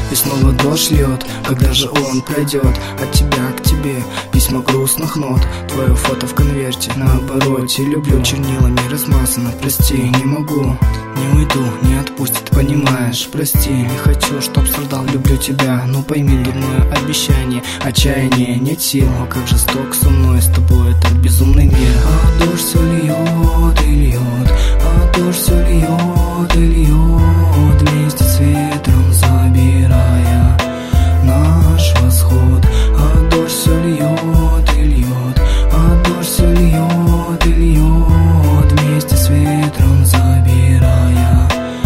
и снова дождь льет. Когда же он пройдет от тебя к тебе? Письма грустных нот, твое фото в конверте на обороте. Люблю, чернилами размазано, прости, не могу. Не уйду, не отпустит, понимаешь, прости. Не хочу, чтоб страдал, люблю тебя. Ну пойми, дурное обещание, отчаяние, нет сил. О, как жесток со мной, с тобой этот безумный мир. А дождь все льет и льет, а дождь все льет и льет, вместе с ветром забирая наш восход. А дождь все льет и льет, а дождь все льет и льет, вместе с ветром забирая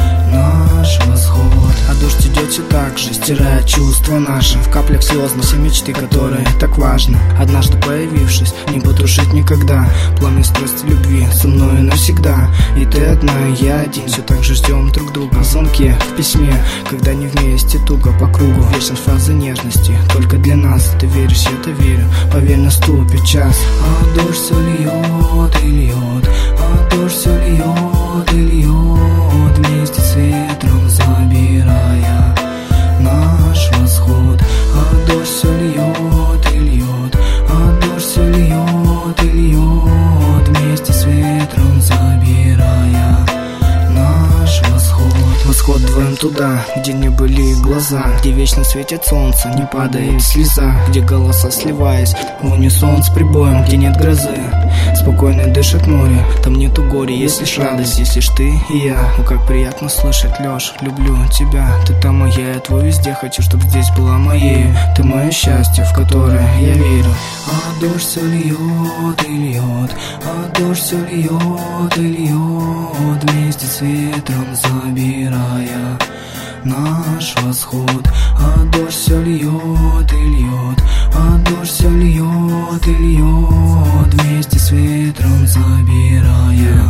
наш восход. А дождь идет все так же, стирая чувства наши. В каплях слез на все мечты, которые так важны. Однажды появившись, не потушить никогда пламя страсти любви со мной навсегда. И ты одна, и я один, все так же ждем друг друга. В звонке, в письме, когда не вместе, туго по кругу. Вечность фразы нежности, только для нас. Ты веришь, я-то верю, поверь, наступит час. А дождь все льет и льет, а дождь все льет и льет, вместе с ветром забирая наш восход. А дождь все льет и льет, а дождь все льет и льет, вместе с ветром забирая наш восход. Восход двоем туда, где не были глаза, где вечно светит солнце, не падает слеза, где голоса сливаясь в унисон с прибоем, где нет грозы, спокойно дышит море. Там нету горя, есть лишь радость, здесь лишь ты и я. Ну как приятно слышать, Лёш, люблю тебя. Ты там моя, я твой везде, хочу, чтоб здесь была моей. Ты мое счастье, в которое я верю. А дождь все льет и льет, а дождь все льет и льет, вместе с ветром забирая наш восход. А дождь все льет и льет, а дождь все льет и льет, вместе с ветром забирая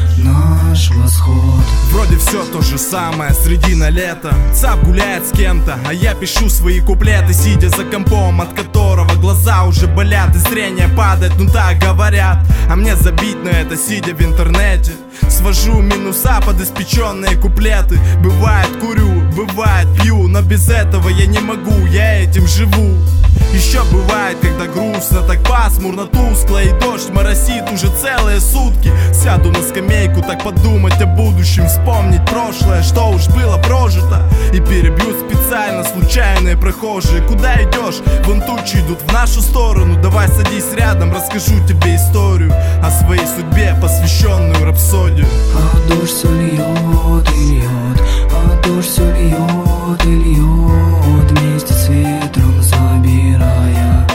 наш восход. Вроде все то же самое, средина лета. Цап гуляет с кем-то, а я пишу свои куплеты, сидя за компом, от которого глаза уже болят и зрение падает, ну так говорят. А мне забить на это, сидя в интернете. Свожу минуса под испеченные куплеты. Бывает курю, бывает пью, но без этого я не могу, я этим живу. Еще бывает, когда грустно, так пасмурно, тускло, и дождь моросит уже целые сутки. Сяду на скамейку, так подумать о будущем, вспомнить прошлое, что уж было прожито. И перебью специально случайные прохожие. Куда идешь? Вон тучи идут в нашу сторону. Давай садись рядом, расскажу тебе историю о своей судьбе, посвященную рапсодию. А дождь все льет и льет, а дождь все льет и льет, вместе с ветром забирая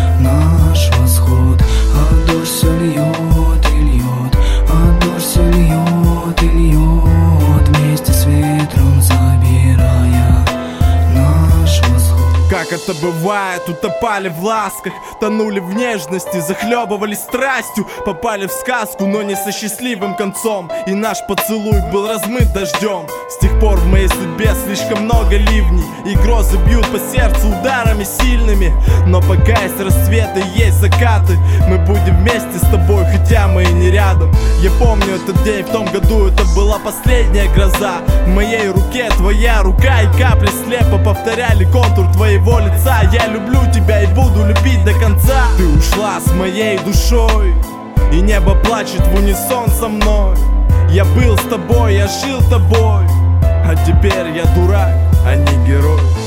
наш восход. А дождь все льет и льет, а дождь все льет и льет, вместе с ветром забирая наш восход. Как это бывает, утопали в ласках, тонули в нежности, захлебывались страстью, попали в сказку, но не со счастливым концом. И наш поцелуй был размыт дождем. С тех пор в моей судьбе слишком много ливней, и грозы бьют по сердцу ударами сильными. Но пока есть рассветы, есть закаты, мы будем вместе с тобой, хотя мы и не рядом. Я помню этот день, в том году это была последняя гроза. В моей руке твоя рука, и капли слепо повторяли контур твоего лица. Я люблю тебя и буду любить до конца. Ты ушла с моей душой, и небо плачет в унисон со мной. Я был с тобой, я жил тобой, а теперь я дурак, а не герой.